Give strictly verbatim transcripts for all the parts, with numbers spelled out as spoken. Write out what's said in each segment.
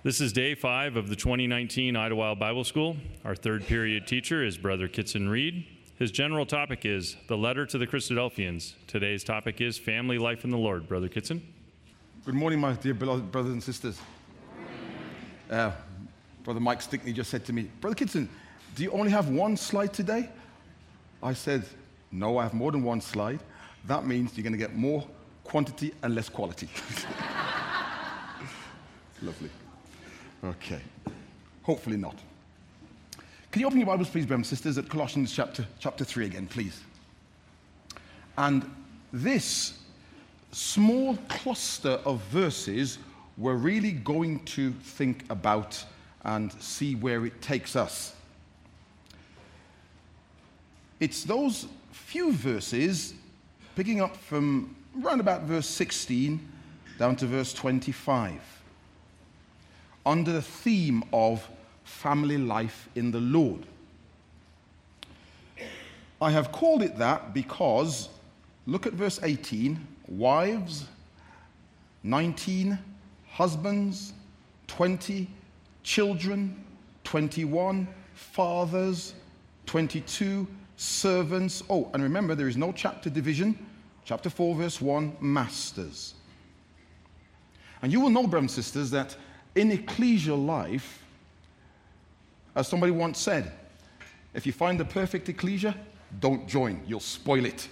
This is day five of the twenty nineteen Idlewild Bible School. Our third period teacher is Brother Kitson Reed. His general topic is the letter to the Christadelphians. Today's topic is family life in the Lord. Brother Kitson. Good morning, my dear brothers and sisters. Uh, Brother Mike Stickney just said to me, Brother Kitson, do you only have one slide today? I said, no, I have more than one slide. That means you're going to get more quantity and less quality. Lovely. Okay. Hopefully not. Can you open your Bibles, please, brothers and sisters, at Colossians chapter, chapter three again, please? And this small cluster of verses we're really going to think about and see where it takes us. It's those few verses, picking up from around about verse sixteen down to verse twenty-five, under the theme of family life in the Lord. I have called it that because, look at verse eighteen, wives, nineteen, husbands, twenty, children, twenty-one, fathers, twenty-two, servants. Oh, and remember, there is no chapter division. Chapter four, verse one, masters. And you will know, brothers and sisters, that in ecclesial life, as somebody once said, if you find the perfect ecclesia, don't join, you'll spoil it.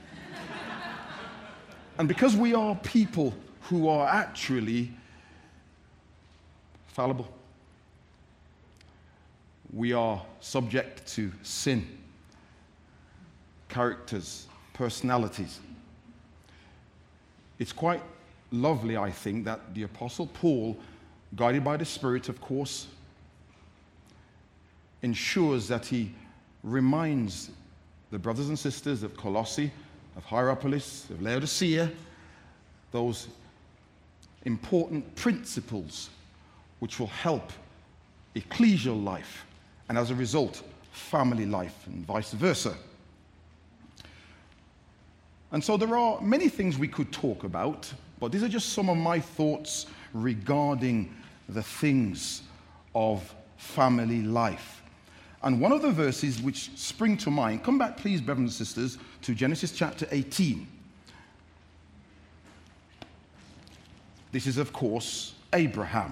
And because we are people who are actually fallible, we are subject to sin, characters, personalities. It's quite lovely, I think, that the Apostle Paul, guided by the Spirit, of course, ensures that he reminds the brothers and sisters of Colossae, of Hierapolis, of Laodicea, those important principles which will help ecclesial life, and as a result, family life, and vice versa. And so there are many things we could talk about, but these are just some of my thoughts regarding the things of family life. And one of the verses which spring to mind, come back please, brothers and sisters, to Genesis chapter eighteen. This is, of course, Abraham.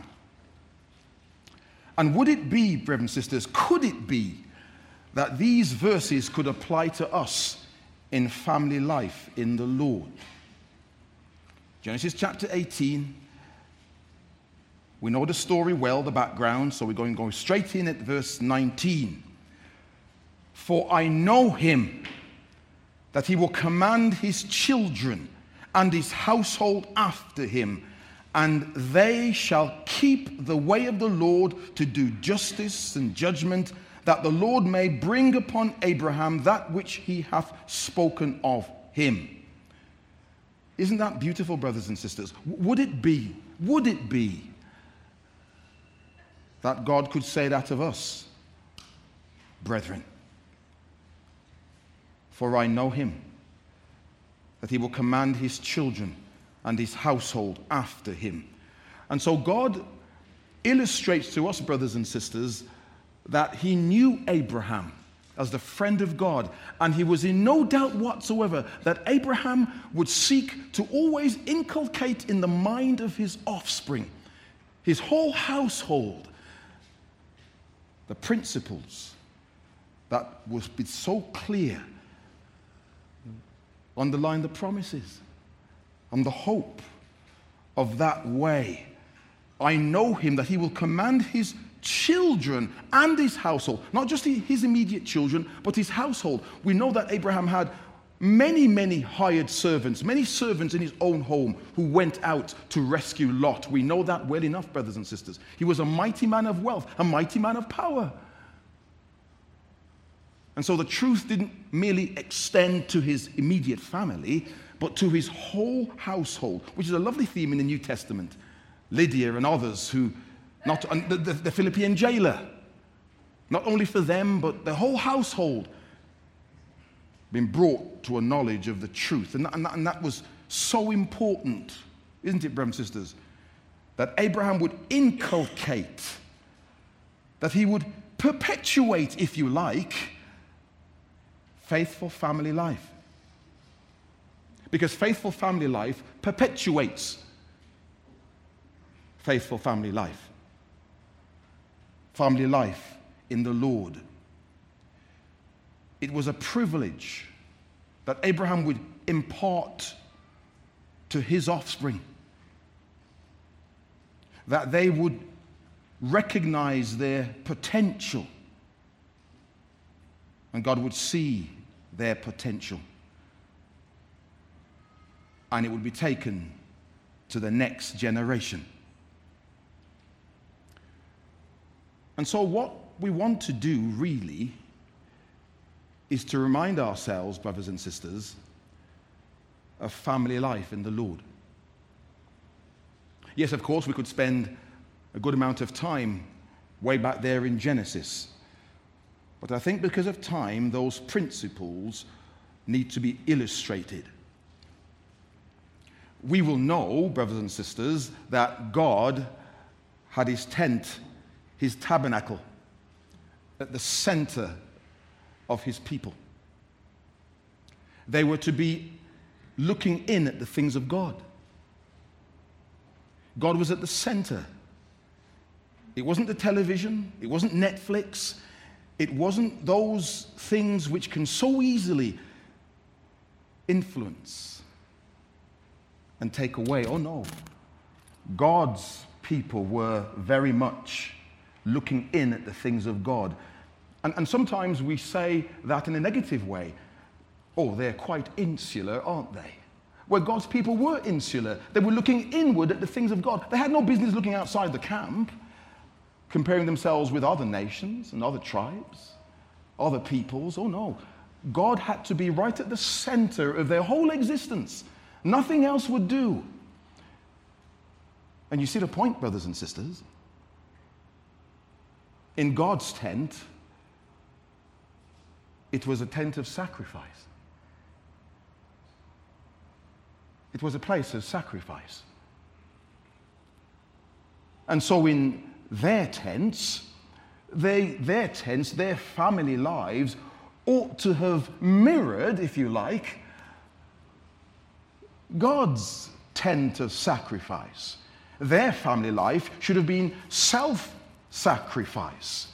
And would it be, brothers and sisters, could it be that these verses could apply to us in family life in the Lord? Genesis chapter eighteen. We know the story well, the background, so we're going to go straight in at verse nineteen. For I know him, that he will command his children and his household after him, and they shall keep the way of the Lord to do justice and judgment, that the Lord may bring upon Abraham that which he hath spoken of him. Isn't that beautiful, brothers and sisters? Would it be, would it be that God could say that of us? Brethren, for I know him, that he will command his children and his household after him. And so God illustrates to us, brothers and sisters, that he knew Abraham as the friend of God, and he was in no doubt whatsoever that Abraham would seek to always inculcate in the mind of his offspring, his whole household, the principles that would be so clear, underline the promises and the hope of that way. I know him, that he will command his children and his household, not just his immediate children, but his household. We know that Abraham had many, many hired servants, many servants in his own home who went out to rescue Lot. We know that well enough, brothers and sisters. He was a mighty man of wealth, a mighty man of power. And so the truth didn't merely extend to his immediate family, but to his whole household, which is a lovely theme in the New Testament. Lydia and others who, not and the, the, the Philippian jailer, not only for them, but the whole household, been brought to a knowledge of the truth. And that, and that, and that was so important, isn't it, brothers and sisters? that Abraham would inculcate, that he would perpetuate, if you like, faithful family life. Because faithful family life perpetuates faithful family life. Family life in the Lord. It was a privilege that Abraham would impart to his offspring, that they would recognize their potential, and God would see their potential, and it would be taken to the next generation. And so what we want to do really is to remind ourselves, brothers and sisters, of family life in the Lord. Yes, of course, we could spend a good amount of time way back there in Genesis. But I think because of time, those principles need to be illustrated. We will know, brothers and sisters, that God had his tent, his tabernacle, at the center of his people. They were to be looking in at the things of God. God was at the center. It wasn't the television, it wasn't Netflix, it wasn't those things which can so easily influence and take away. Oh no. God's people were very much looking in at the things of God. And, and sometimes we say that in a negative way. Oh, they're quite insular, aren't they? Where God's people were insular. They were looking inward at the things of God. They had no business looking outside the camp, comparing themselves with other nations and other tribes, other peoples. Oh no. God had to be right at the center of their whole existence. Nothing else would do. And you see the point, brothers and sisters? In God's tent, it was a tent of sacrifice. It was a place of sacrifice. And so in their tents, they, their tents, their family lives ought to have mirrored, if you like, God's tent of sacrifice. Their family life should have been self-sacrifice.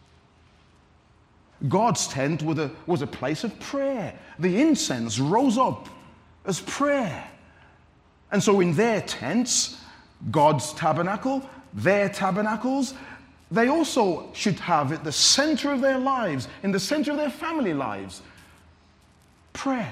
God's tent was a, was a place of prayer. The incense rose up as prayer. And so in their tents, God's tabernacle, their tabernacles, they also should have at the center of their lives, in the center of their family lives, prayer.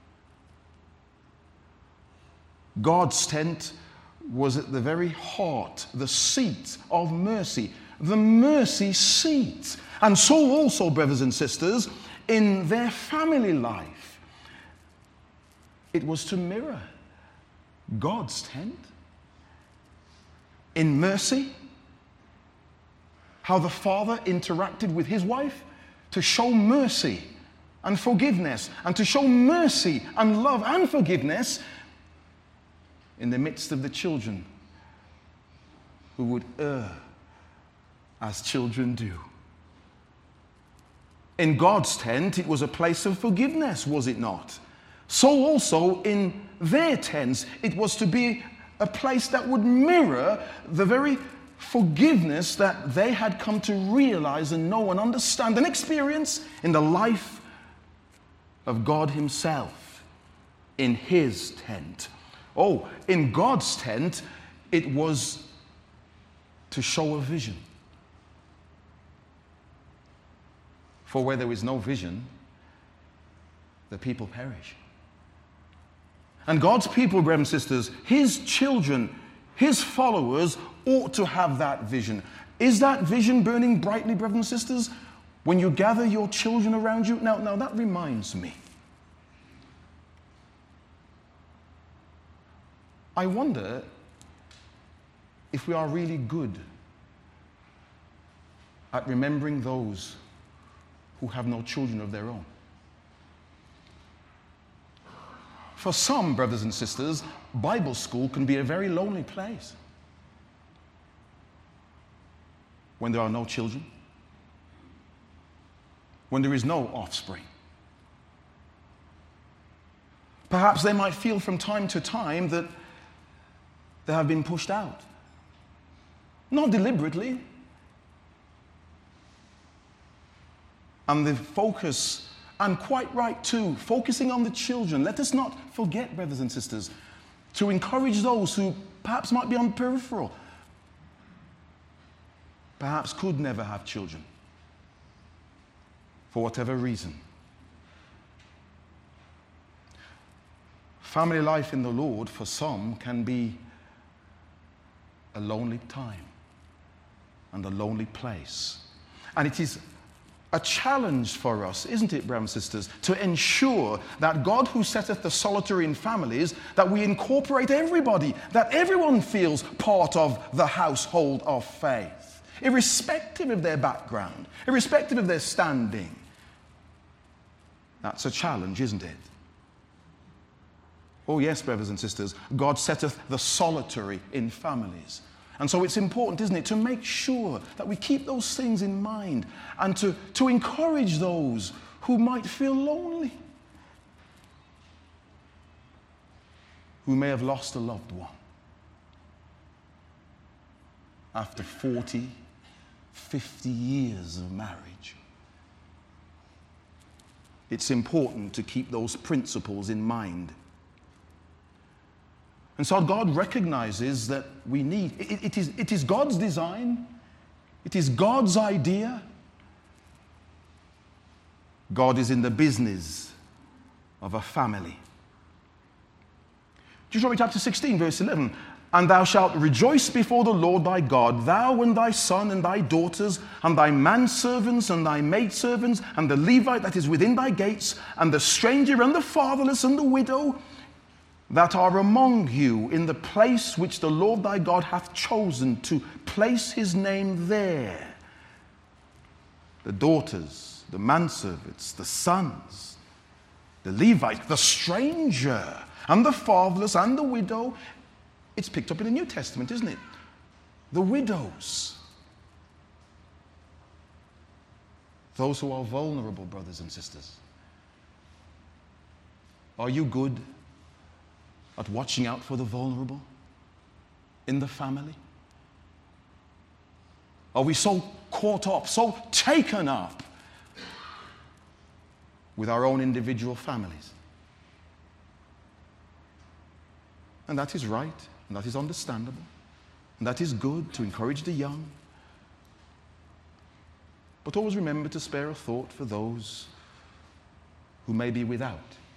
God's tent was at the very heart, the seat of mercy, the mercy seat. And so also, brothers and sisters, in their family life, it was to mirror God's tent. In mercy, how the father interacted with his wife to show mercy and forgiveness, and to show mercy and love and forgiveness in the midst of the children who would err as children do. In God's tent, it was a place of forgiveness, was it not? So also in their tents, it was to be a place that would mirror the very forgiveness that they had come to realize and know and understand and experience in the life of God himself in his tent. Oh, in God's tent, it was to show a vision. For where there is no vision, the people perish. And God's people, brothers and sisters, his children, his followers, ought to have that vision. Is that vision burning brightly, brothers and sisters, when you gather your children around you? Now, now that reminds me. I wonder if we are really good at remembering those who have no children of their own. For some, brothers and sisters, Bible school can be a very lonely place. when there are no children, when there is no offspring. Perhaps they might feel from time to time that they have been pushed out. Not deliberately. And the focus, and quite right too, focusing on the children. Let us not forget, brothers and sisters, to encourage those who perhaps might be on the peripheral, perhaps could never have children, for whatever reason. Family life in the Lord, for some, can be a lonely time and a lonely place. And it is a challenge for us, isn't it, brothers and sisters, to ensure that God who setteth the solitary in families, that we incorporate everybody, that everyone feels part of the household of faith, irrespective of their background, irrespective of their standing. That's a challenge, isn't it? Oh yes, brothers and sisters, God setteth the solitary in families. And so it's important, isn't it, to make sure that we keep those things in mind and to, to encourage those who might feel lonely, who may have lost a loved one after forty, fifty years of marriage. It's important to keep those principles in mind. And so God recognizes that we need, it, it, is, it is God's design, it is God's idea. God is in the business of a family. Deuteronomy chapter sixteen, verse eleven. And thou shalt rejoice before the Lord thy God, thou and thy son and thy daughters, and thy manservants and thy maidservants, and the Levite that is within thy gates, and the stranger and the fatherless and the widow, that are among you in the place which the Lord thy God hath chosen to place his name there. The daughters, the manservants, the sons, the Levite, the stranger, and the fatherless, and the widow. It's picked up in the New Testament, isn't it? The widows. Those who are vulnerable, brothers and sisters. Are you good at watching out for the vulnerable in the family? Are we so caught up, so taken up with our own individual families? And that is right, and that is understandable, and that is good to encourage the young. But always remember to spare a thought for those who may be without,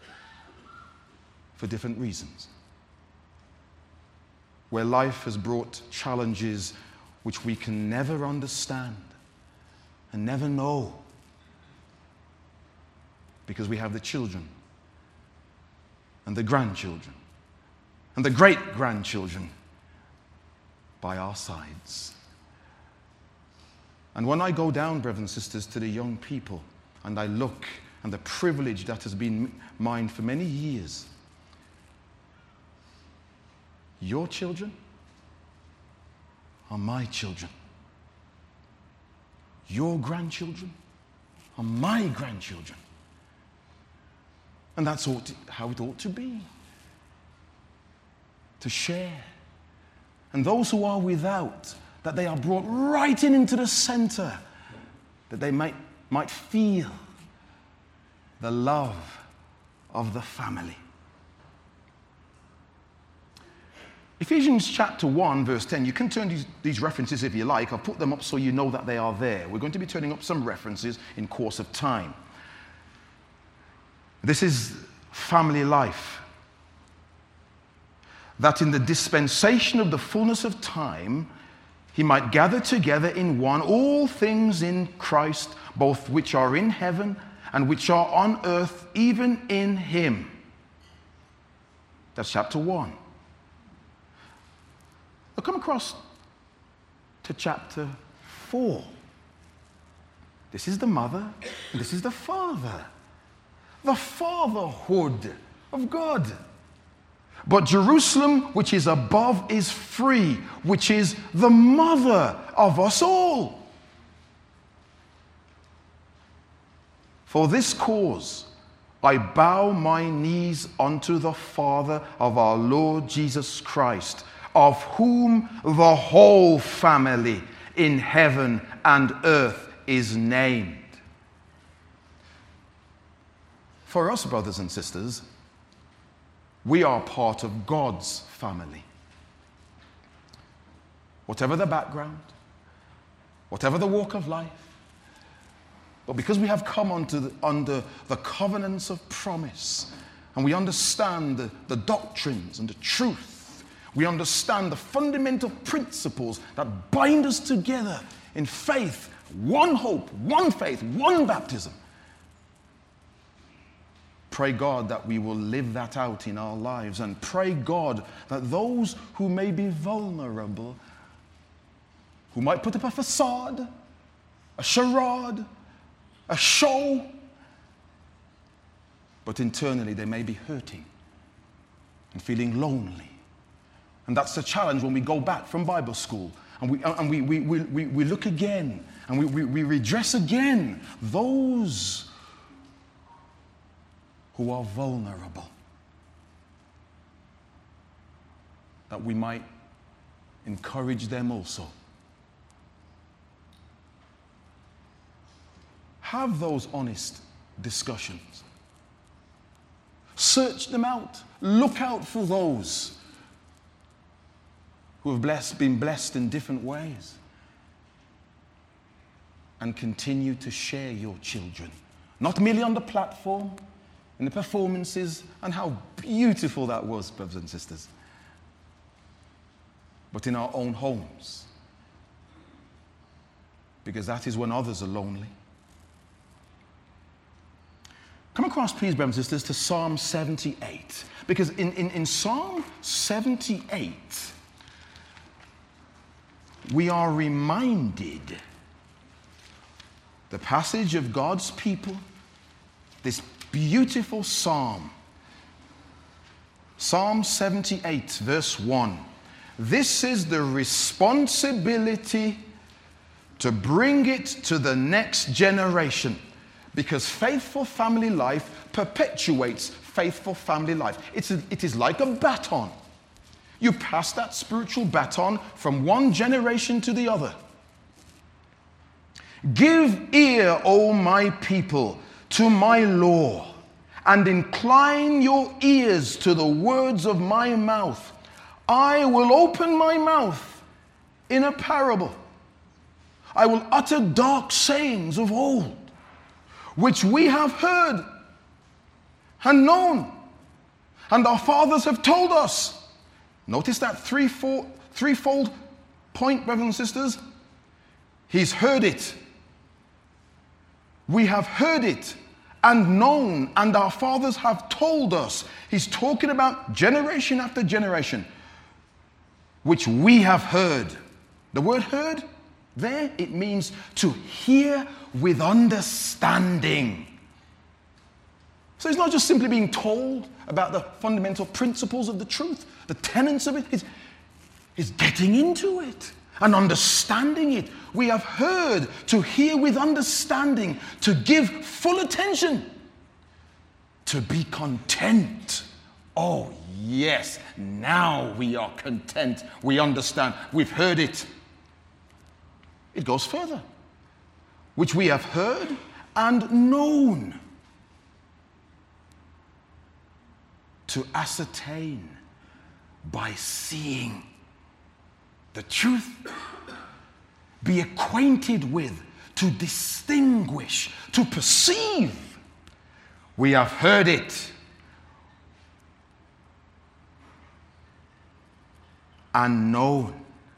for different reasons, where life has brought challenges which we can never understand and never know, because we have the children and the grandchildren and the great-grandchildren by our sides. And when I go down, brothers and sisters, to the young people, and I look, and the privilege that has been mine for many years, your children are my children. Your grandchildren are my grandchildren. And that's ought to, how it ought to be. To share. And those who are without, that they are brought right in into the center, that they might, might feel the love of the family. Ephesians chapter one, verse ten, you can turn these, these references if you like. I'll put them up so you know that they are there. We're going to be turning up some references in course of time. This is family life. That in the dispensation of the fullness of time, he might gather together in one all things in Christ, both which are in heaven and which are on earth, even in him. That's chapter one. I'll come across to chapter four. This is the mother, and this is the father. The fatherhood of God. But Jerusalem, which is above, is free, which is the mother of us all. For this cause I bow my knees unto the Father of our Lord Jesus Christ, of whom the whole family in heaven and earth is named. For us, brothers and sisters, we are part of God's family. Whatever the background, whatever the walk of life, but because we have come under the, under the covenants of promise, and we understand the, the doctrines and the truth, we understand the fundamental principles that bind us together in faith, one hope, one faith, one baptism. Pray God that we will live that out in our lives, and pray God that those who may be vulnerable, who might put up a facade, a charade, a show, but internally they may be hurting and feeling lonely. And that's the challenge when we go back from Bible school and we, and we, we, we, we look again and we, we, we redress again those who are vulnerable, that we might encourage them also. Have those honest discussions. Search them out. Look out for those who have blessed, been blessed in different ways. And continue to share your children. Not merely on the platform, in the performances, and how beautiful that was, brothers and sisters, but in our own homes. Because that is when others are lonely. Come across, please, brothers and sisters, to Psalm seventy-eight. Because in, in, in Psalm seventy-eight, we are reminded the passage of God's people, this beautiful psalm. Psalm seventy-eight, verse one. This is the responsibility to bring it to the next generation. Because faithful family life perpetuates faithful family life. It's a, it is like a baton. You pass that spiritual baton from one generation to the other. Give ear, O my people, to my law, and incline your ears to the words of my mouth. I will open my mouth in a parable. I will utter dark sayings of old, which we have heard and known, and our fathers have told us. Notice that threefold, threefold point, brothers and sisters. He's heard it. We have heard it and known, and our fathers have told us. He's talking about generation after generation, which we have heard. The word heard there, it means to hear with understanding. So it's not just simply being told about the fundamental principles of the truth, the tenets of it. It's, it's getting into it and understanding it. We have heard, to hear with understanding, to give full attention, to be content. Oh, yes, now we are content. We understand. We've heard it. It goes further. Which we have heard and known, to ascertain by seeing the truth, be acquainted with, to distinguish, to perceive. We have heard it and known,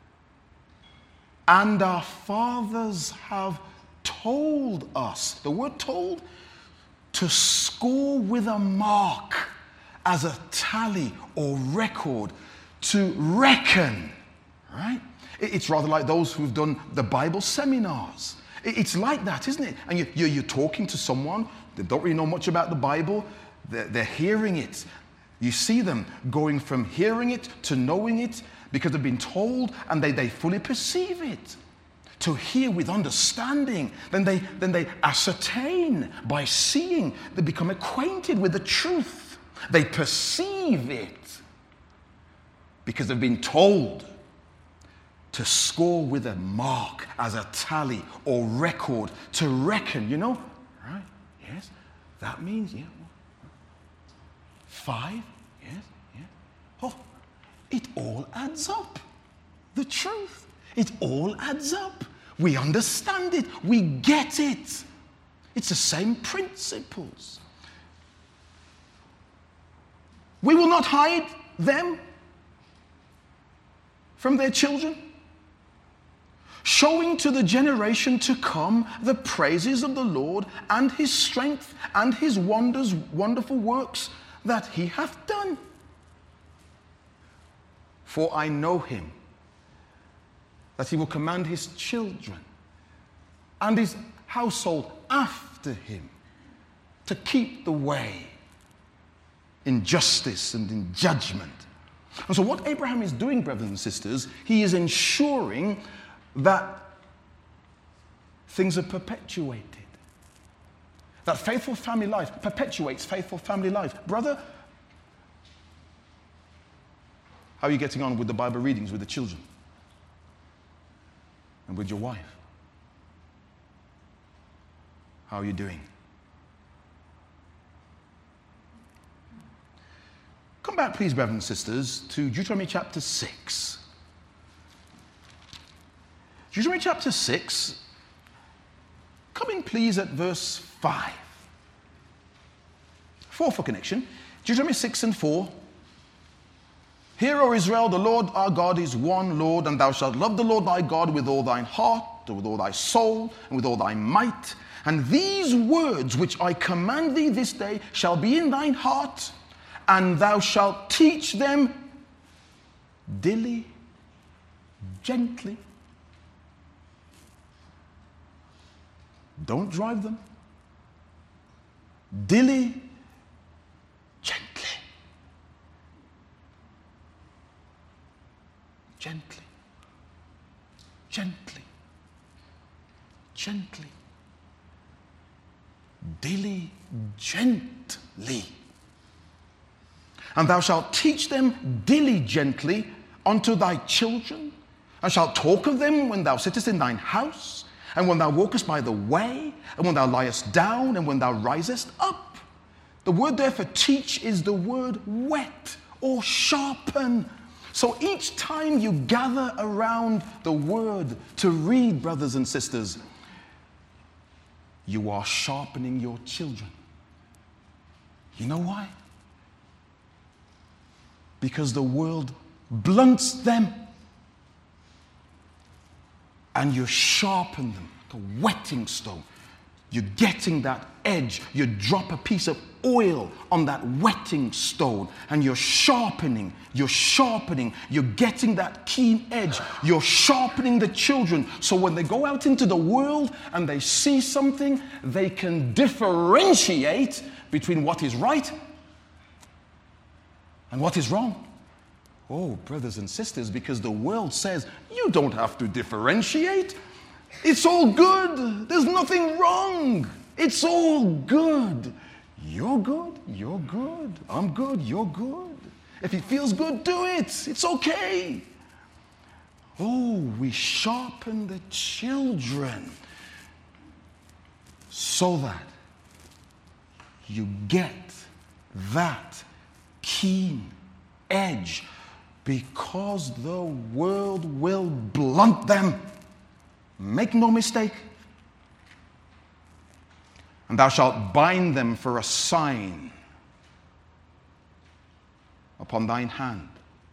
and our fathers have told us. The word told, to score with a mark as a tally or record, to reckon, right? It's rather like those who've done the Bible seminars. It's like that, isn't it? And you're, you're talking to someone, they don't really know much about the Bible, they're, they're hearing it. You see them going from hearing it to knowing it because they've been told, and they, they fully perceive it. to hear with understanding. Then they, then they ascertain by seeing. They become acquainted with the truth. They perceive it because they've been told to score with a mark as a tally or record, to reckon, you know, right? Yes, that means, yeah, five, yes, yes. Oh, it all adds up. The truth. It all adds up. We understand it. We get it. It's the same principles. We will not hide them from their children, showing to the generation to come the praises of the Lord and his strength and his wonders, wonderful works that he hath done. For I know him, that he will command his children and his household after him to keep the way in justice and in judgment. And so what Abraham is doing, brothers and sisters, he is ensuring that things are perpetuated. That faithful family life perpetuates faithful family life. Brother, how are you getting on with the Bible readings with the children? And with your wife? How are you doing? Come back, please, brothers and sisters, to Deuteronomy chapter six. Deuteronomy chapter six, come in, please, at verse five. Four for connection. Deuteronomy six and four. Hear, O Israel, the Lord our God is one Lord, and thou shalt love the Lord thy God with all thine heart, and with all thy soul, and with all thy might. And these words which I command thee this day shall be in thine heart, and thou shalt teach them dilly, gently. Don't drive them. Dilly, gently. Gently, gently, gently, dilly, gently. And thou shalt teach them diligently unto thy children, and shalt talk of them when thou sittest in thine house, and when thou walkest by the way, and when thou liest down, and when thou risest up. The word there for teach is the word whet or sharpen. So each time you gather around the word to read, brothers and sisters, you are sharpening your children. You know why? Because the world blunts them, and you sharpen them like a whetting stone. You're getting that edge. You drop a piece of oil on that whetting stone, and you're sharpening, you're sharpening, you're getting that keen edge. You're sharpening the children, so when they go out into the world and they see something, they can differentiate between what is right and what is wrong. Oh, brothers and sisters, because the world says you don't have to differentiate. It's all good. There's nothing wrong. It's all good. You're good. You're good. I'm good. You're good. If it feels good, do it. It's okay. Oh, we sharpen the children so that you get that keen edge, because the world will blunt them. Make no mistake. And thou shalt bind them for a sign upon thine hand.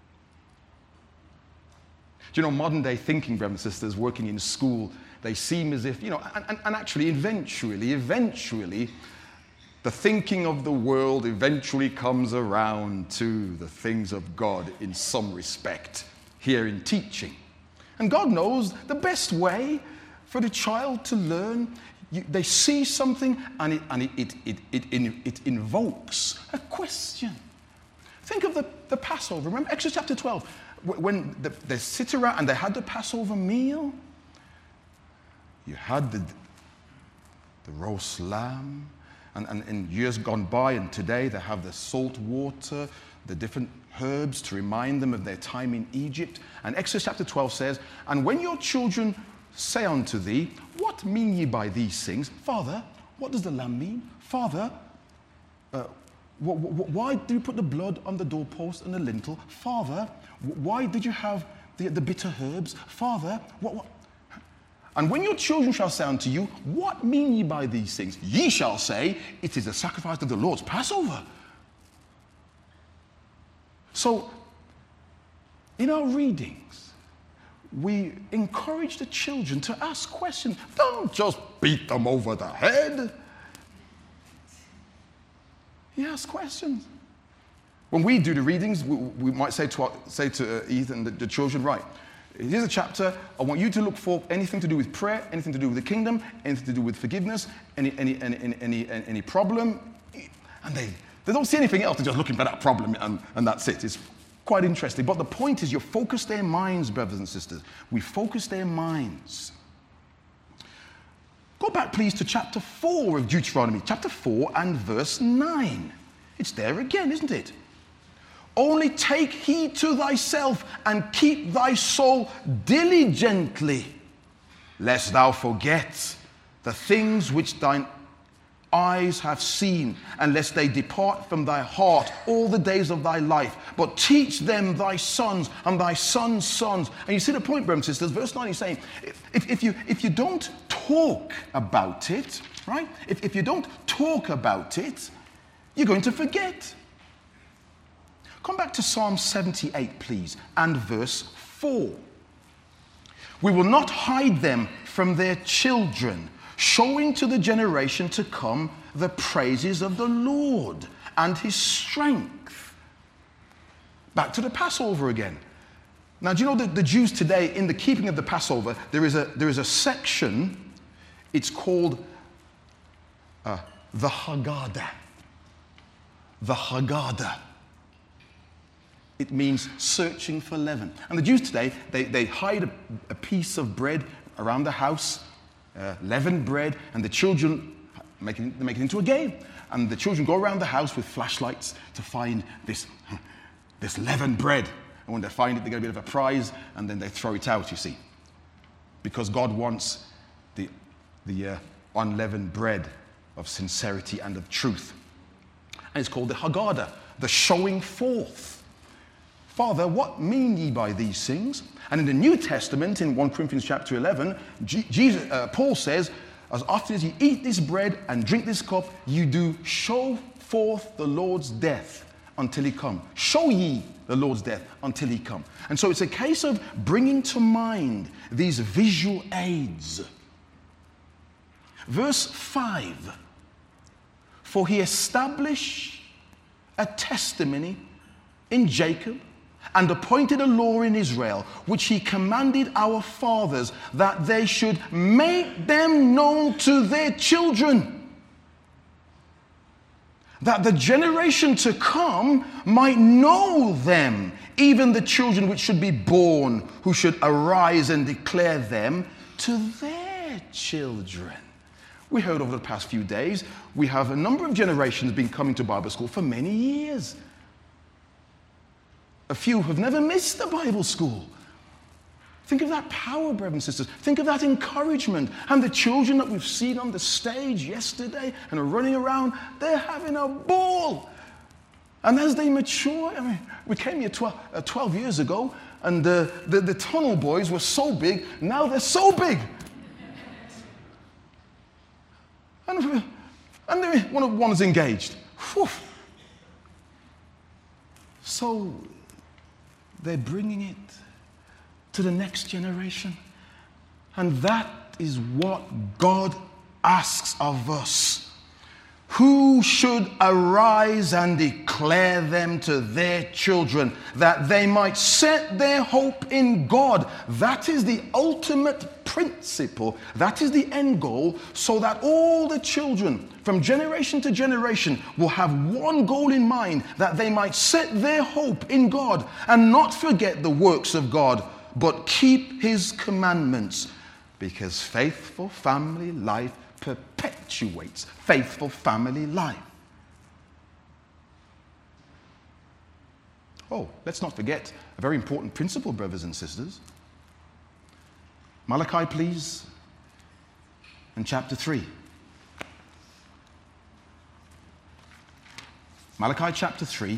Do you know, modern day thinking, brothers and sisters, working in school, they seem as if, you know, and, and actually eventually, eventually, the thinking of the world eventually comes around to the things of God in some respect, here in teaching. And God knows the best way for the child to learn. You, they see something, and, it, and it, it, it, it, it, it invokes a question. Think of the, the Passover. Remember Exodus chapter twelve, when the, they sit around and they had the Passover meal. You had the, the roast lamb, and, and in years gone by and today they have the salt water, the different herbs to remind them of their time in Egypt. And Exodus chapter twelve says, and when your children say unto thee, what mean ye by these things? Father, what does the lamb mean? Father, uh, wh- wh- why do you put the blood on the doorpost and the lintel? Father, wh- why did you have the, the bitter herbs? Father, what, what? And when your children shall say unto you, what mean ye by these things? Ye shall say, it is the sacrifice of the Lord's Passover. So, in our readings, we encourage the children to ask questions. Don't just beat them over the head. You ask questions. When we do the readings, we, we might say to, our, say to uh, Ethan, the, the children, right, here's a chapter. I want you to look for anything to do with prayer, anything to do with the kingdom, anything to do with forgiveness, any, any, any, any, any, any problem. And they, they don't see anything else. They're just looking for that problem, and, and that's it. It's quite interesting. But the point is, you focus their minds, brothers and sisters. We focus their minds. Go back, please, to chapter four of Deuteronomy, chapter four and verse nine. It's there again, isn't it? Only take heed to thyself and keep thy soul diligently, lest thou forget the things which thine eyes have seen, and lest they depart from thy heart all the days of thy life. But teach them thy sons and thy sons' sons. And you see the point, brothers and sisters. Verse nine is saying, if, if, you, if you don't talk about it, right? If, if you don't talk about it, you're going to forget. Come back to Psalm seventy-eight, please, and verse four. We will not hide them from their children, showing to the generation to come the praises of the Lord and his strength. Back to the Passover again. Now, do you know that the Jews today, in the keeping of the Passover, there is a, there is a section, it's called uh, the Haggadah. The Haggadah. It means searching for leaven. And the Jews today, they, they hide a, a piece of bread around the house, Uh, leavened bread, and the children make it, they make it into a game. And the children go around the house with flashlights to find this, this leavened bread. And when they find it, they get a bit of a prize, and then they throw it out, you see. Because God wants the, the uh, unleavened bread of sincerity and of truth. And it's called the Haggadah, the showing forth. Father, what mean ye by these things? And in the New Testament, in First Corinthians chapter eleven, G- Jesus, uh, Paul says, as often as you eat this bread and drink this cup, you do show forth the Lord's death until he come. Show ye the Lord's death until he come. And so it's a case of bringing to mind these visual aids. Verse five, for he established a testimony in Jacob, and appointed a law in Israel, which he commanded our fathers, that they should make them known to their children, that the generation to come might know them, even the children which should be born, who should arise and declare them to their children. We heard over the past few days, we have a number of generations been coming to Bible school for many years. A few have never missed a Bible school. Think of that power, brothers and sisters. Think of that encouragement. And the children that we've seen on the stage yesterday and are running around, they're having a ball. And as they mature, I mean, we came here twelve, uh, twelve years ago, and the, the, the tunnel boys were so big, now they're so big. And, and one of one is engaged. Whew. So they're bringing it to the next generation. And that is what God asks of us. Who should arise and declare them to their children, that they might set their hope in God. That is the ultimate principle. That is the end goal, so that all the children from generation to generation will have one goal in mind, that they might set their hope in God and not forget the works of God, but keep his commandments. Because faithful family life perpetuates faithful family life. Oh, let's not forget a very important principle, brothers and sisters. Malachi, please, in chapter three. Malachi chapter three.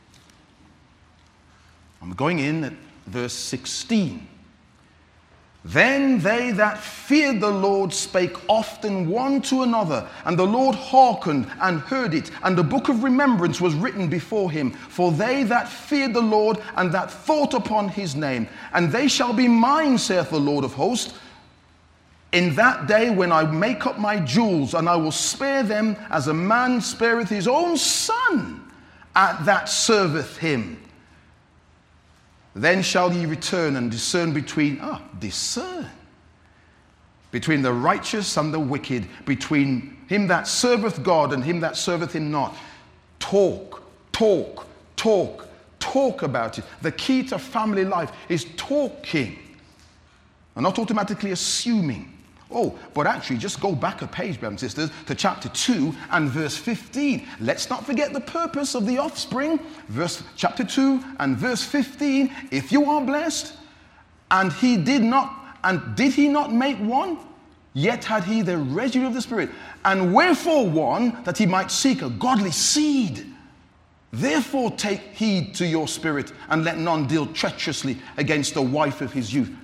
I'm going in at verse sixteen. Then they that feared the Lord spake often one to another, and the Lord hearkened and heard it, and the book of remembrance was written before him. For they that feared the Lord and that thought upon his name, and they shall be mine, saith the Lord of hosts, in that day when I make up my jewels, and I will spare them as a man spareth his own son at that serveth him. Then shall ye return and discern between, ah, discern, between the righteous and the wicked, between him that serveth God and him that serveth him not. Talk, talk, talk, talk about it. The key to family life is talking and not automatically assuming. Oh, but actually, just go back a page, brothers and sisters, to chapter two and verse fifteen. Let's not forget the purpose of the offspring. Verse chapter two and verse fifteen. If you are blessed, and he did not, and did he not make one? Yet had he the residue of the Spirit. And wherefore one, that he might seek a godly seed. Therefore take heed to your spirit, and let none deal treacherously against the wife of his youth.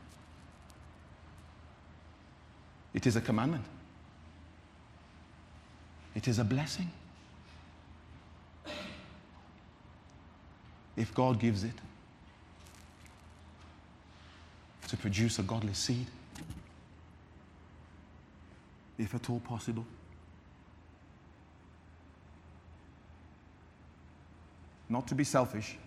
It is a commandment. It is a blessing. If God gives it to produce a godly seed, if at all possible. Not to be selfish,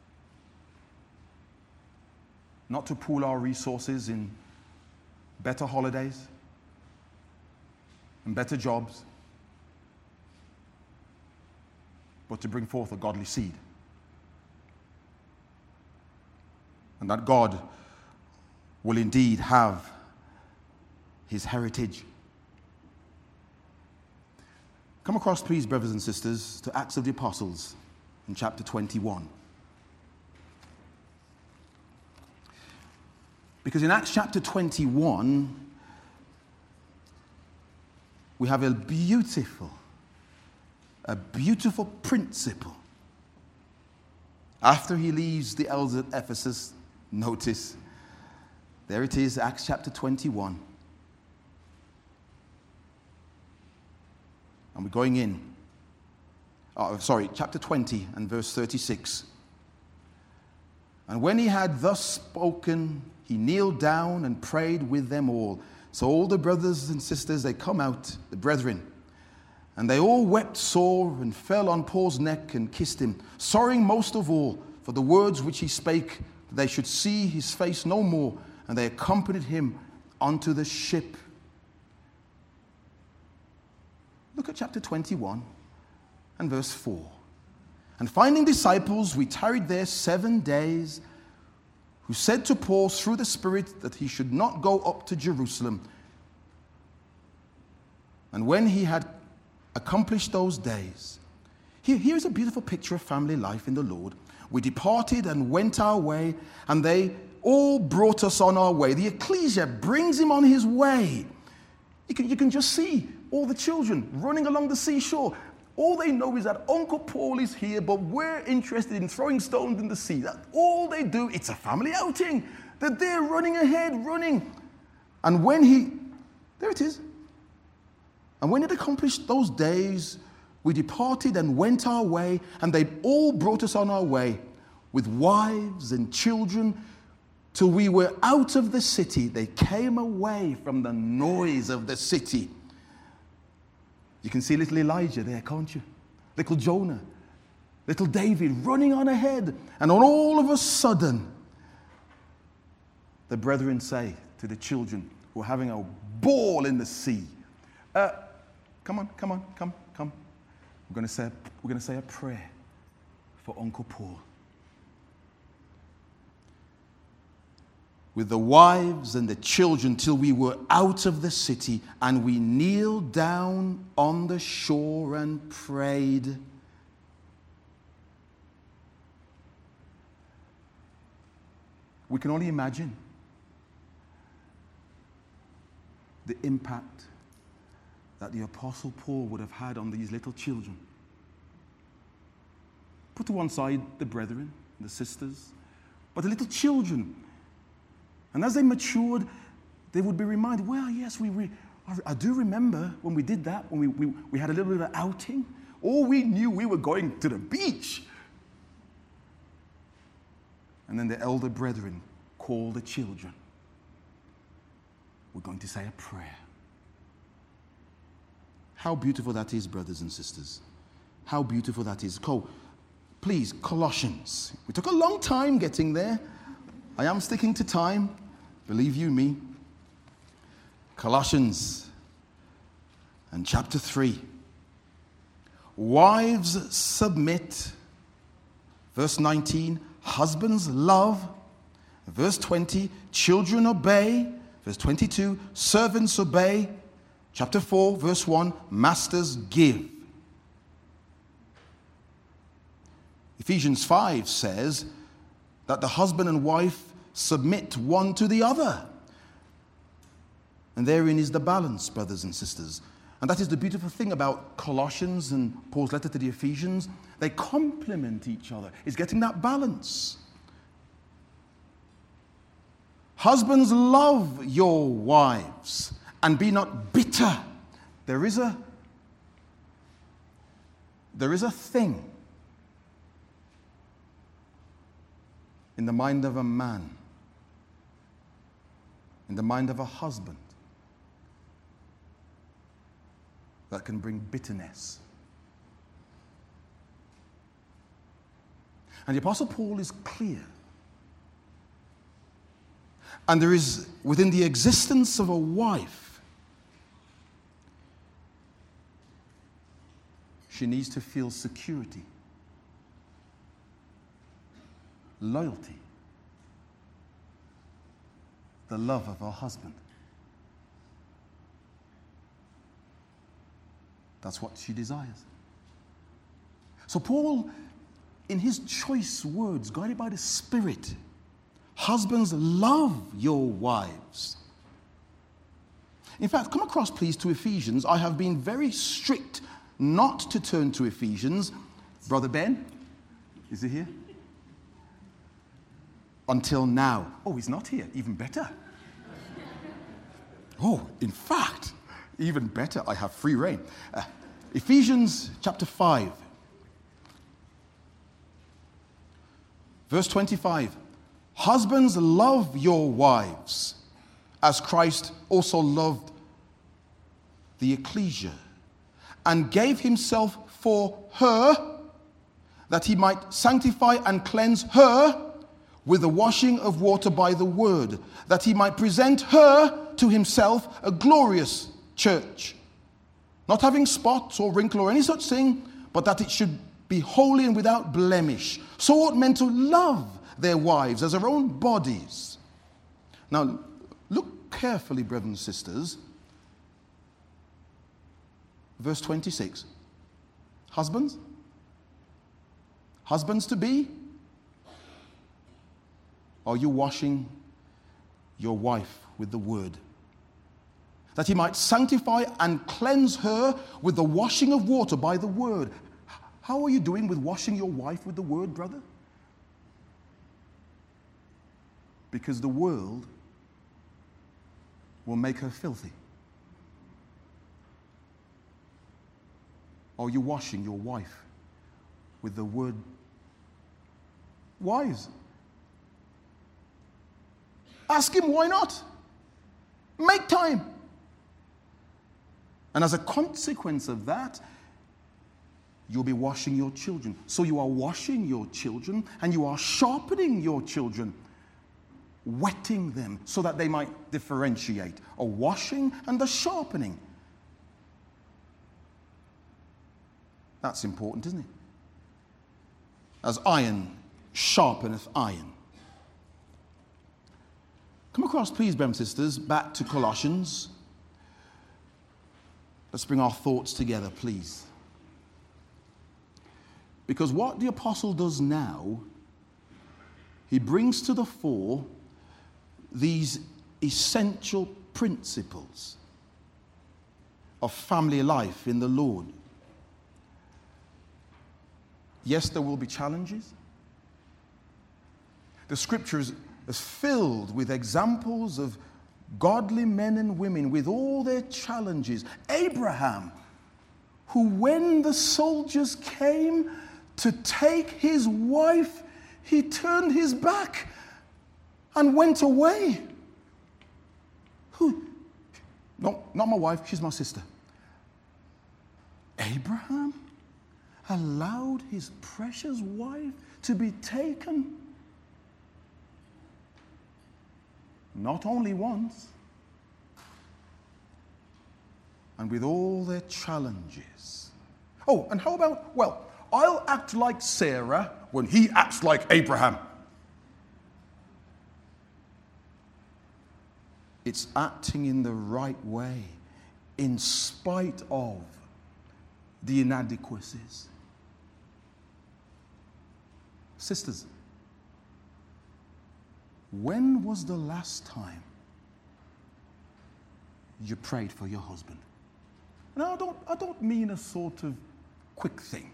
not to pool our resources in better holidays and better jobs, but to bring forth a godly seed. And that God will indeed have his heritage. Come across, please, brothers and sisters, to Acts of the Apostles in chapter twenty-one. Because in Acts chapter twenty-one, we have a beautiful, a beautiful principle. After he leaves the elders at Ephesus, notice, there it is, Acts chapter twenty-one. And we're going in. Oh, sorry, chapter twenty and verse thirty-six. And when he had thus spoken, he kneeled down and prayed with them all. So all the brothers and sisters, they come out, the brethren, and they all wept sore and fell on Paul's neck and kissed him, sorrowing most of all for the words which he spake, that they should see his face no more. And they accompanied him unto the ship. Look at chapter twenty-one and verse four. And finding disciples, we tarried there seven days, who said to Paul through the Spirit that he should not go up to Jerusalem. And when he had accomplished those days, here, here's a beautiful picture of family life in the Lord. We departed and went our way, and they all brought us on our way. The ecclesia brings him on his way. You can, you can just see all the children running along the seashore. All they know is that Uncle Paul is here, but we're interested in throwing stones in the sea. That's all they do. It's a family outing. That they're running ahead, running. And when he, there it is. And when it accomplished those days, we departed and went our way, and they all brought us on our way with wives and children till we were out of the city. They came away from the noise of the city. You can see little Elijah there, can't you? Little Jonah, little David running on ahead. And on all of a sudden, the brethren say to the children who are having a ball in the sea, uh, come on, come on, come, come. We're going to say, we're going to say a prayer for Uncle Paul. with the wives and the children till we were out of the city, and we kneeled down on the shore and prayed. We can only imagine the impact that the Apostle Paul would have had on these little children. Put to one side the brethren, the sisters, but the little children. And as they matured, they would be reminded, well, yes, we, we I do remember when we did that, when we, we, we had a little bit of an outing. All we knew, we were going to the beach. And then the elder brethren called the children. We're going to say a prayer. How beautiful that is, brothers and sisters. How beautiful that is. Co- Please, Colossians. We took a long time getting there. I am sticking to time. Believe you me. Colossians and chapter three. Wives, submit. Verse nineteen. Husbands, love. Verse twenty. Children, obey. Verse twenty-two. Servants, obey. Chapter four, verse one. Masters, give. Ephesians five says that the husband and wife submit one to the other. And therein is the balance, brothers and sisters. And that is the beautiful thing about Colossians and Paul's letter to the Ephesians. They complement each other. It's getting that balance. Husbands, love your wives and be not bitter. There is a, there is a thing in the mind of a man, in the mind of a husband, that can bring bitterness. And the Apostle Paul is clear. And there is, within the existence of a wife, she needs to feel security, loyalty, the love of her husband. That's what she desires. So Paul, in his choice words, guided by the Spirit, husbands, love your wives. In fact, come across, please, to Ephesians. I have been very strict not to turn to Ephesians. Brother Ben, is he here? Until now. Oh, he's not here. Even better. Oh, in fact, even better. I have free reign. Uh, Ephesians chapter five. Verse twenty-five. Husbands, love your wives, as Christ also loved the ecclesia, and gave himself for her, that he might sanctify and cleanse her with the washing of water by the word, that he might present her to himself a glorious church, not having spots or wrinkle or any such thing, but that it should be holy and without blemish. So ought men to love their wives as their own bodies. Now, look carefully, brothers and sisters. Verse twenty-six. Husbands? Husbands to be? Are you washing your wife with the word? That he might sanctify and cleanse her with the washing of water by the word. How are you doing with washing your wife with the word, brother? Because the world will make her filthy. Are you washing your wife with the word? Wives, ask him why not. Make time. And as a consequence of that, you'll be washing your children. So you are washing your children and you are sharpening your children, wetting them so that they might differentiate. A washing and a sharpening. That's important, isn't it? As iron sharpeneth iron. Come across, please, brothers and sisters, back to Colossians. Let's bring our thoughts together, please. Because what the apostle does now, he brings to the fore these essential principles of family life in the Lord. Yes, there will be challenges. The scriptures is filled with examples of godly men and women with all their challenges. Abraham, who when the soldiers came to take his wife, he turned his back and went away. Who? No, not my wife, she's my sister. Abraham allowed his precious wife to be taken. Not only once, and with all their challenges. Oh, and how about, well, I'll act like Sarah when he acts like Abraham. It's acting in the right way, in spite of the inadequacies. Sisters, when was the last time you prayed for your husband? No, I don't, I don't mean a sort of quick thing.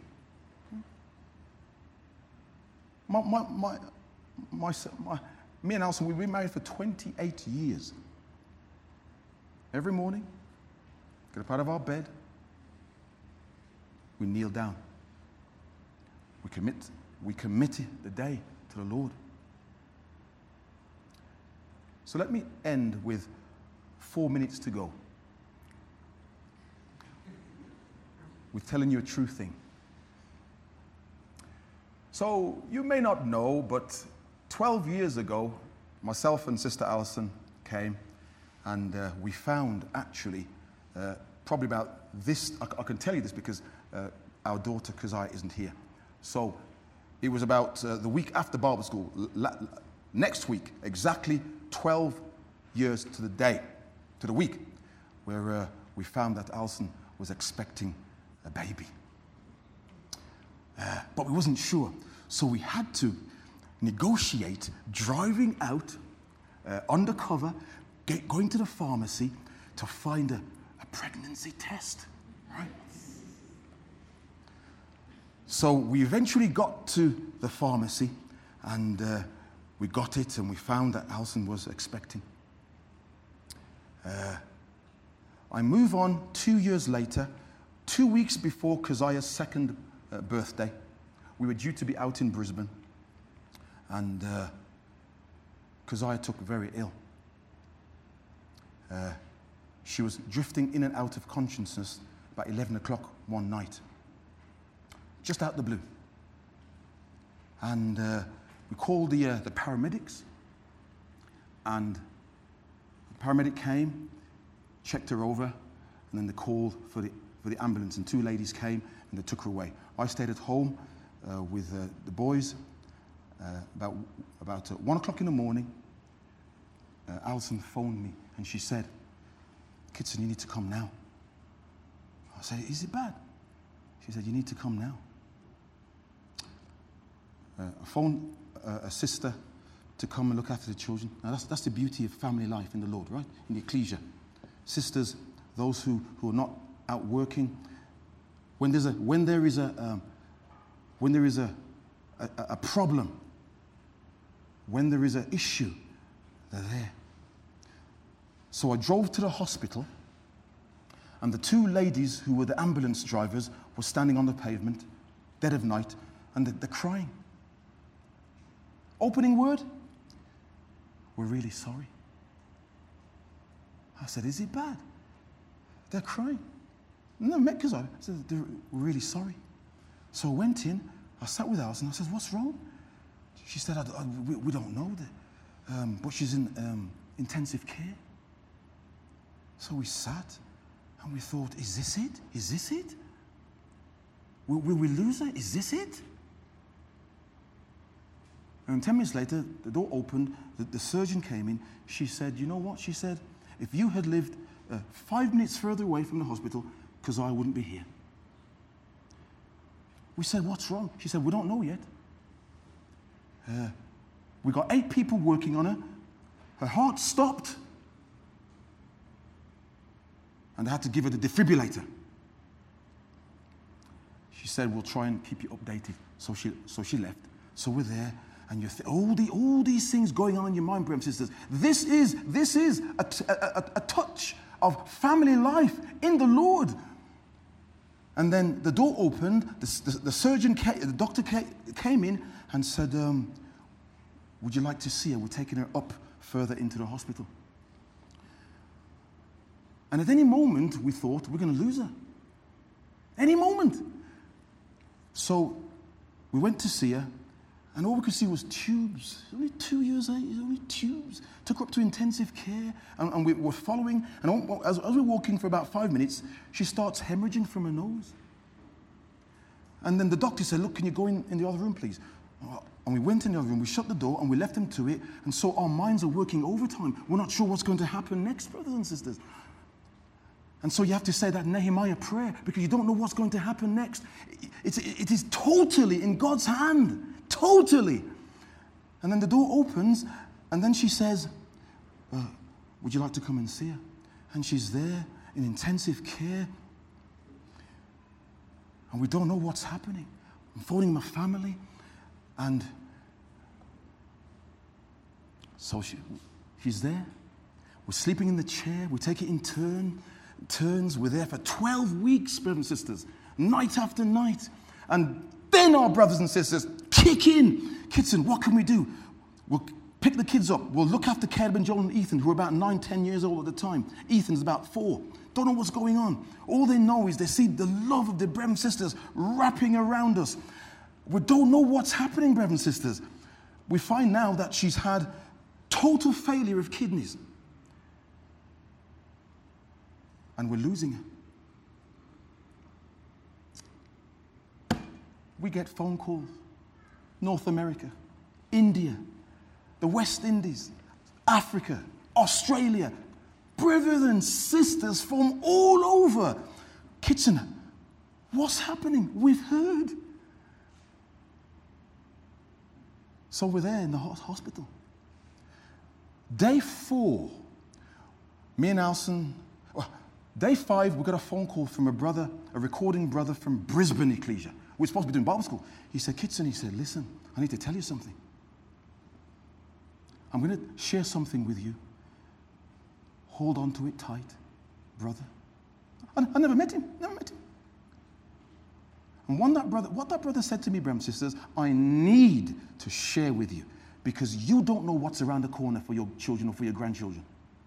My, my, my, my, my, me and Alison, we've been married for twenty-eight years. Every morning, get up out of our bed, we kneel down. We commit, we commit the day to the Lord. So let me end with four minutes to go with telling you a true thing. So you may not know, but twelve years ago, myself and Sister Alison came and uh, we found actually, uh, probably about this, I, I can tell you this because uh, our daughter Keziah isn't here. So it was about uh, the week after Bible school, la- next week, exactly twelve years to the day, to the week, where uh, we found that Alison was expecting a baby. Uh, but we wasn't sure. So we had to negotiate driving out uh, undercover, get, going to the pharmacy to find a, a pregnancy test, right? So we eventually got to the pharmacy and uh, we got it and we found that Alison was expecting. Uh, I move on two years later, two weeks before Keziah's second uh, birthday. We were due to be out in Brisbane, and uh, Keziah took very ill. Uh, she was drifting in and out of consciousness about eleven o'clock one night, just out the blue. And uh, we called the, uh, the paramedics, and the paramedic came, checked her over, and then they called for the, for the ambulance, and two ladies came, and they took her away. I stayed at home uh, with uh, the boys. Uh, about about uh, one o'clock in the morning, uh, Alison phoned me, and she said, "Kitson, you need to come now." I said, "Is it bad?" She said, "You need to come now." Uh, I phoned uh, a sister to come and look after the children. Now that's, that's the beauty of family life in the Lord, right? In the ecclesia. Sisters, those who, who are not out working, when there's a when there is a um, when there is a, a, a problem, when there is an issue, they're there. So I drove to the hospital, and the two ladies who were the ambulance drivers were standing on the pavement, dead of night, and they're, they're crying. Opening word, "We're really sorry." I said, "Is it bad?" They're crying. No, because I said, "They're really sorry." So I went in, I sat with Alison, I said, "What's wrong?" She said, I, I, we, we don't know, that, um, but she's in um, intensive care." So we sat and we thought, is this it? Is this it? Will, will we lose her? Is this it? And ten minutes later, the door opened, the, the surgeon came in. She said, you know what? She said, if you had lived uh, five minutes further away from the hospital, because I wouldn't be here. We said, what's wrong? She said, we don't know yet. Uh, we got eight people working on her. Her heart stopped. And they had to give her the defibrillator. She said, we'll try and keep you updated. So she, so she left. So we're there. And you th- all, the, all these things going on in your mind, brothers and sisters. This is, this is a, t- a, a, a touch of family life in the Lord. And then the door opened. The, the, the surgeon, came, the doctor came, came in and said, um, would you like to see her? We're taking her up further into the hospital. And at any moment, we thought, we're going to lose her. Any moment. So we went to see her. And all we could see was tubes. Only two years old, only tubes. Took her up to intensive care, and, and we were following. And as, as we were walking for about five minutes, she starts hemorrhaging from her nose. And then the doctor said, look, can you go in, in the other room, please? And we went in the other room, we shut the door, and we left them to it. And so our minds are working overtime. We're not sure what's going to happen next, brothers and sisters. And so you have to say that Nehemiah prayer, because you don't know what's going to happen next. It's, it is totally in God's hand. Totally. And then the door opens, and then she says, uh, would you like to come and see her? And she's there in intensive care. And we don't know what's happening. I'm phoning my family. And so she, she's there. We're sleeping in the chair. We take it in turn, turns. We're there for twelve weeks, brothers and sisters, night after night. And then our brothers and sisters kick in. Kitson, what can we do? We'll pick the kids up. We'll look after Caleb and Joel and Ethan, who were about nine, ten years old at the time. Ethan's about four. Don't know what's going on. All they know is they see the love of their brothers and sisters wrapping around us. We don't know what's happening, brothers and sisters. We find now that she's had total failure of kidneys. And we're losing her. We get phone calls. North America, India, the West Indies, Africa, Australia, brothers and sisters from all over. Kitchener, what's happening? We've heard. So we're there in the hospital. Day four, me and Alison, well, day five, we got a phone call from a brother, a recording brother from Brisbane Ecclesia. We're supposed to be doing Bible school. He said, Kitson, he said, listen, I need to tell you something. I'm going to share something with you. Hold on to it tight, brother. I, I never met him, never met him. And one that brother, what that brother said to me, brothers and sisters, I need to share with you because you don't know what's around the corner for your children or for your grandchildren.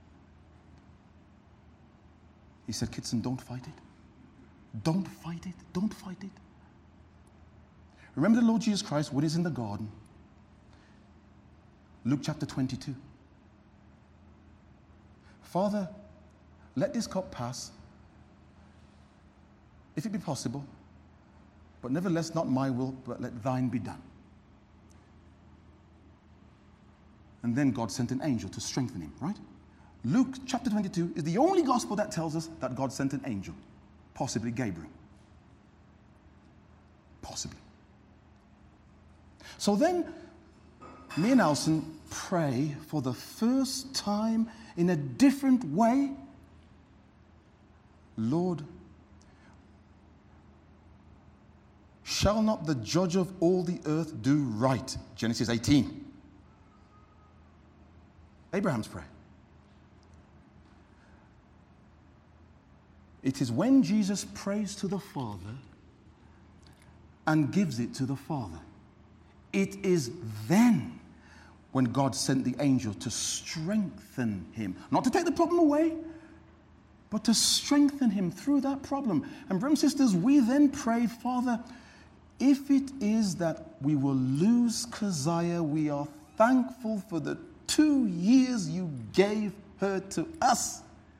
He said, Kitson, don't fight it. Don't fight it. Don't fight it. Remember the Lord Jesus Christ when he's in the garden? Luke chapter twenty-two. Father, let this cup pass, if it be possible, but nevertheless not my will, but let thine be done. And then God sent an angel to strengthen him, right? Luke chapter twenty-two is the only gospel that tells us that God sent an angel, possibly Gabriel. Possibly. So then, me and Alison pray for the first time in a different way. Lord, shall not the judge of all the earth do right? Genesis eighteen. Abraham's prayer. It is when Jesus prays to the Father and gives it to the Father. It is then when God sent the angel to strengthen him. Not to take the problem away, but to strengthen him through that problem. And brothers and sisters, we then pray, Father, if it is that we will lose Keziah, we are thankful for the two years you gave her to us.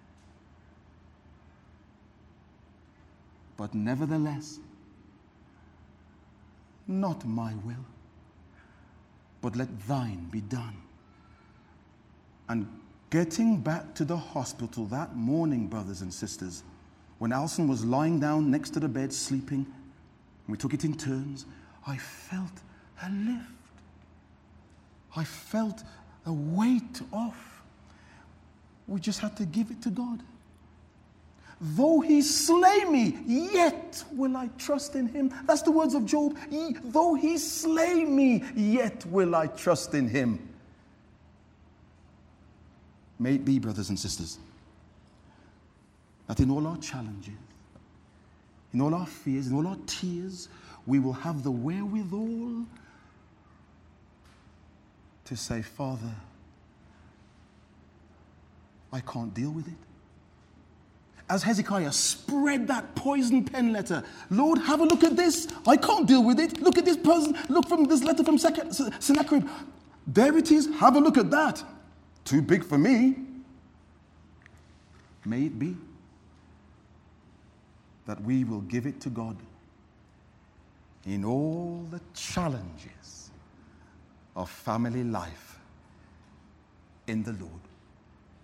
But nevertheless, not my will, but let thine be done. And getting back to the hospital that morning, brothers and sisters, when Alison was lying down next to the bed sleeping, and we took it in turns, I felt a lift. I felt a weight off. We just had to give it to God. Though he slay me, yet will I trust in him. That's the words of Job. Ye- Though he slay me, yet will I trust in him. May it be, brothers and sisters, that in all our challenges, in all our fears, in all our tears, we will have the wherewithal to say, Father, I can't deal with it. As Hezekiah spread that poison pen letter, Lord, have a look at this. I can't deal with it. Look at this person. Look from this letter from Sennacherib. There it is. Have a look at that. Too big for me. May it be that we will give it to God in all the challenges of family life in the Lord.